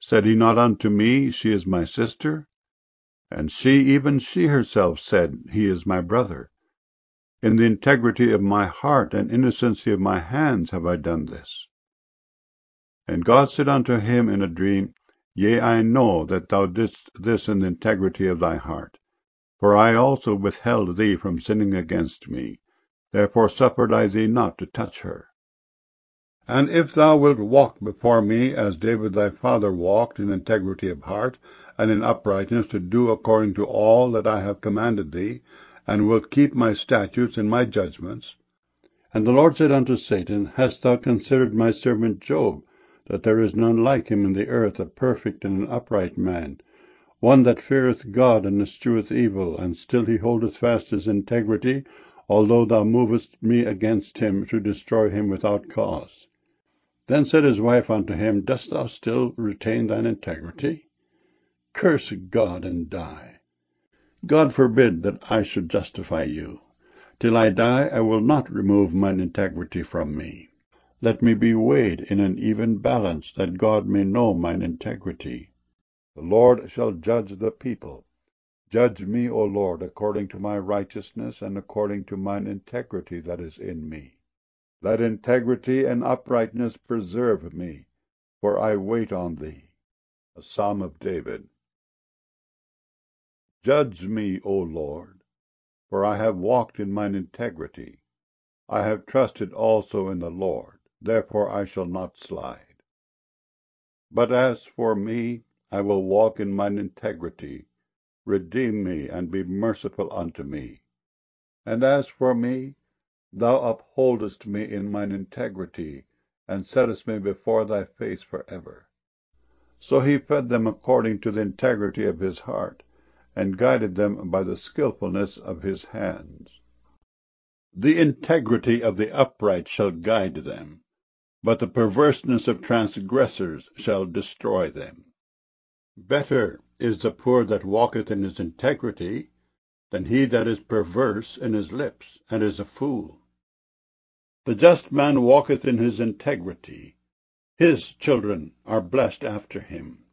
Said he not unto me, She is my sister? And she, even she herself, said, He is my brother. In the integrity of my heart and innocency of my hands have I done this. And God said unto him in a dream, Yea, I know that thou didst this in the integrity of thy heart. For I also withheld thee from sinning against me. Therefore suffered I thee not to touch her. And if thou wilt walk before me, as David thy father walked, in integrity of heart, and in uprightness, to do according to all that I have commanded thee, and wilt keep my statutes and my judgments. And the Lord said unto Satan, Hast thou considered my servant Job, that there is none like him in the earth, a perfect and an upright man, one that feareth God and escheweth evil, and still he holdeth fast his integrity, although thou movest me against him to destroy him without cause? Then said his wife unto him, Dost thou still retain thine integrity? Curse God and die. God forbid that I should justify you. Till I die, I will not remove mine integrity from me. Let me be weighed in an even balance, that God may know mine integrity. The Lord shall judge the people. Judge me, O Lord, according to my righteousness, and according to mine integrity that is in me. Let integrity and uprightness preserve me, for I wait on thee. A Psalm of David. Judge me, O Lord, for I have walked in mine integrity. I have trusted also in the Lord, therefore I shall not slide. But as for me, I will walk in mine integrity. Redeem me, and be merciful unto me. And as for me, thou upholdest me in mine integrity, and settest me before thy face for ever. So he fed them according to the integrity of his heart, and guided them by the skillfulness of his hands. The integrity of the upright shall guide them, but the perverseness of transgressors shall destroy them. Better is the poor that walketh in his integrity, than he that is perverse in his lips, and is a fool. The just man walketh in his integrity. His children are blessed after him.